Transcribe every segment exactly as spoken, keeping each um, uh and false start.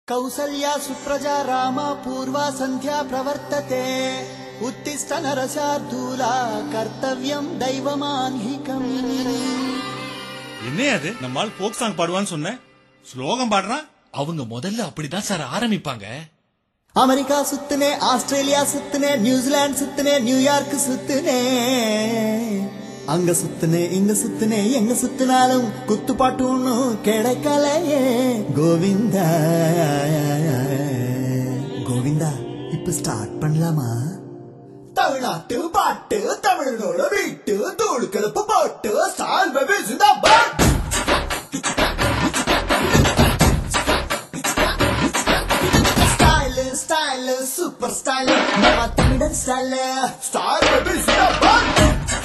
कौसल्या सुप्रजा रामा पूर्वा संध्या प्रवर्तते उत्तिष्ठ नरशार्दूला कर्तव्यम दैवमान्हिकम என்ன அது நம்மால் ஃபோக் சாங் பாடுவான்னு சொன்னேன் ஸ்லோகம் பாடுறான் அவங்க முதல்ல அப்படிதான் சார் ஆரம்பிப்பாங்க அமெரிக்கா சுத்துனே ஆஸ்திரேலியா சுத்துனே நியூசிலாந்து சுத்துனே நியூயார்க் சுத்துனே அங்க சுத்துனே இங்க சுத்துனே எங்க சுத்தினாலும் குத்து பாட்டு ஒன்னும் கிடைக்கலையே கோவிந்தா கோவிந்தா இப்ப ஸ்டார்ட் பண்ணலாமா தமிழ்நாட்டு பாட்டு தமிழனோட வீட்டு தூள் கிளப்பு பாட்டு ஸ்டார் பேபி ஜிந்தாபாத் ஸ்டைல் ஸ்டைல் சூப்பர் ஸ்டைல் நம்ம தமிழன் ஸ்டைல் ஸ்டார் பேபி ஜிந்தாபாத்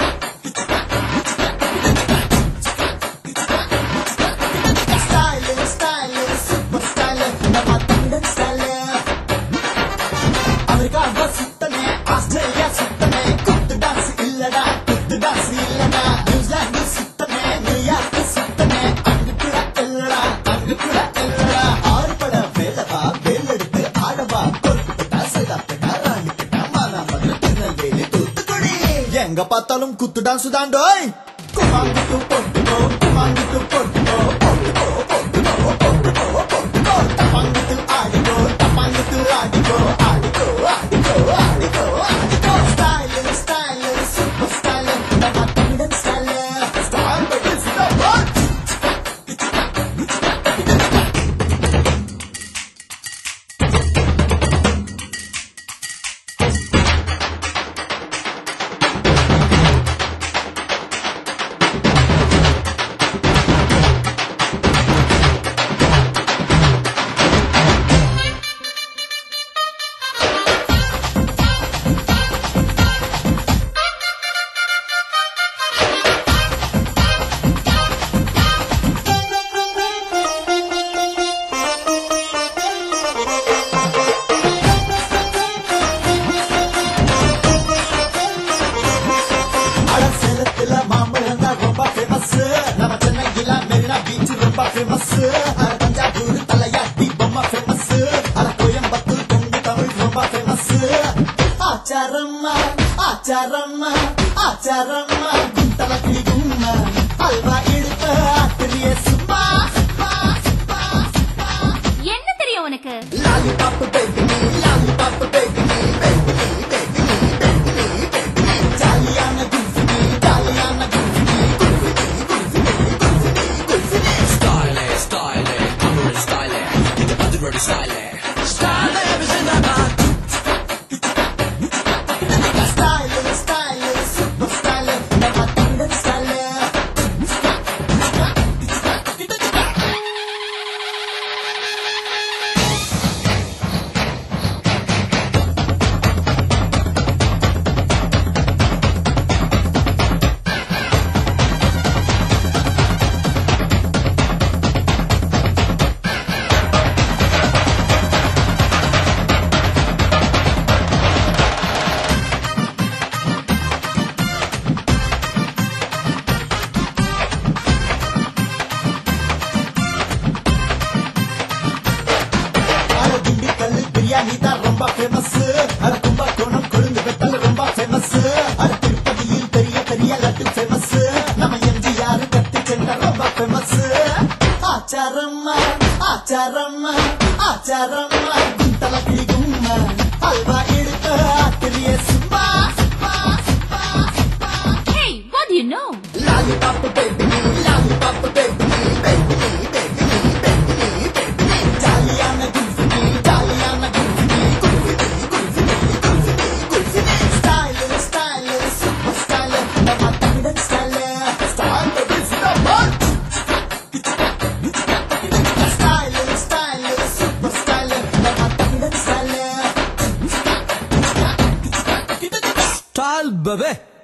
ஸ்டைல் ஸ்டைல் சூப்பர் ஸ்டைல் நம்ம தமிழன் ஸ்டைல் அமெரிக்கா சுத்தனே ஆஸ்திரேலியா சுத்தனே குத்து டான்ஸ் இல்லடா குத்து டான்ஸ் இல்லடா நியூசிலாந்து சுத்தனே நியூயார்க் சுத்தனே அங்கு கூட இல்லடா அங்கு கூட இல்லடா ஆறு பட வேலவா வேல் எடுத்து ஆடவா கொல்கட்டா சைதாப்பேட்டா ராணிப்பேட்டா மானாமதுரை திருநெல்வேலி தூத்துக்குடி எங்க பார்த்தாலும் குத்து டான்ஸ் தாண்டோய் குமாங்கிட்டு பொட்டுக்கோ குமாங்கிட்டு பொட்டுக்கோ பொட்டுக்கோ பொட்டுக்கோ பொட்டுக்கோ பொட்டுக்கோ தப்பாங்கிட்டு ஆடிக்கோ தப்பாங்கிட்டு ஆடிக்கோ ஆடிக்கோ ஆடிக்கோ ஆடிக்கோ ஆடிக்கோ ஸ்டைல் ஸ்டைல் சூப்பர் ஸ்டைல் நம்ம தமிழன் ஸ்டைல் ஸ்டார் பேபி ஜிந்தாபாத் ஆச்சாரம்மா ஆச்சாரம்மா ஆச்சாரம்மா குந்தல கிளிகும்மா அல்வா இடுப்ப ஆத்திரிய சும்மா என்ன தெரியும் உனக்கு lollipop baby lollipop baby baby baby baby ஜாலியான குல்ஃபி ஜாலியான kulfi kulfi kulfi kulfi style style Tamil style இது பதிரோட ஸ்டைல் ஸ்டைல் பேபி ஜிந்தாபாத் ஸ்டைல் ஸ்டைல் சூப்பர் ஸ்டைல் நம்ம தமிழன் ஸ்டைல் பிரியாணி தான் ரொம்ப ஃபேமஸ் அட கும்பகோணம் கொழுந்து வெத்தல் ரொம்ப ஃபேமஸ் அட திருப்பதியில் பெரிய பெரிய லட்டு ஃபேமஸ் நம்ம எம்ஜிஆர் கத்தி சென்ற ரொம்ப ஃபேமஸ் ஆச்சாரம்மா ஆச்சாரம்மா ஆச்சாரம்மா குந்தல கிளிகும்மா அல்வா எடுத்து ஆத்திரிய சும்மா Hey, what do you know? Lollipop baby lollipop baby baby baby baby baby ஜாலியான குல்ஃபி ஜாலியான kulfi kulfi kulfi kulfi style style super style நம்ம தமிழன் ஸ்டைல் ஸ்டார் பேபி ஜிந்தாபாத் ஸ்டைல் ஸ்டைல் சூப்பர் ஸ்டைல் நம்ம தமிழன் ஸ்டைல் ஸ்டைல் பேபி